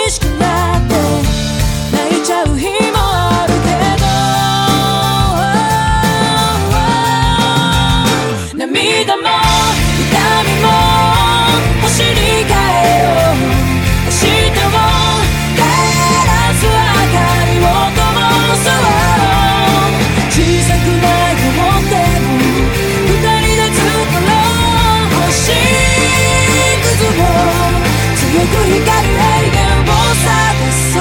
しくなって泣いちゃう日もあるけど、涙も痛みも星に変えよう。明日を照らす明かりを灯そう。小さくないと思っても二人で作ろう。星屑を強く光る永遠を探そう。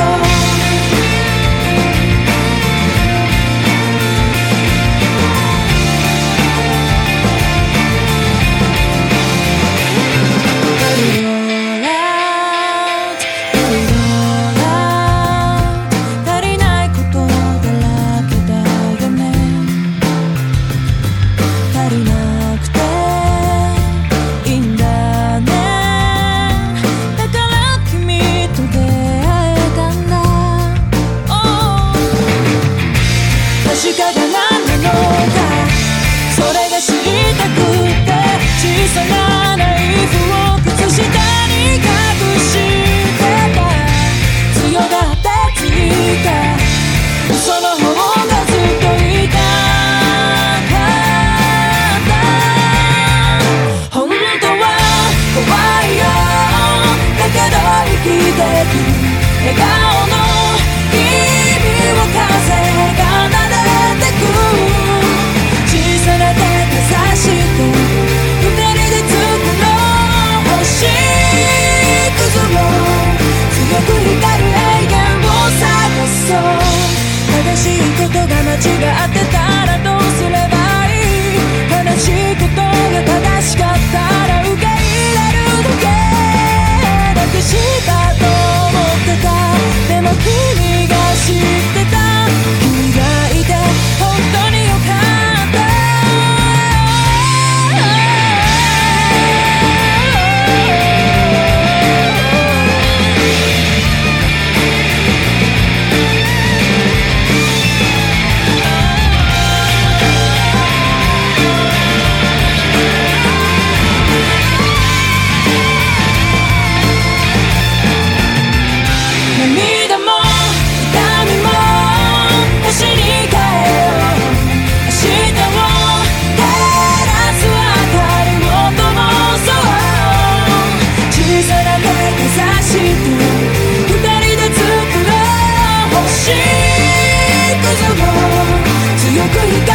足りないことだらけだよね。足りなくていいんだね。だから君と出会えたんだ。確かが何なのかそれが知りたくて、小さなナイフを靴下に隠してた。強がってついた嘘の方がずっと痛かった。本当は怖いよ、だけど生きてく笑顔の君を風が撫でてく。小さな手かざして二人で作ろう。星屑を強く光る永遠を探そう。正しいことが間違ってたらどうすればいい。悲しいことが正しかったら受け入れるだけ。だけしたと思ってた。でも君が知ってた。君がいて本当によかった。涙も痛みも星に変えよう。明日を照らす明かりを灯そう。小さな手かざして二人で作ろう。星屑を強く光る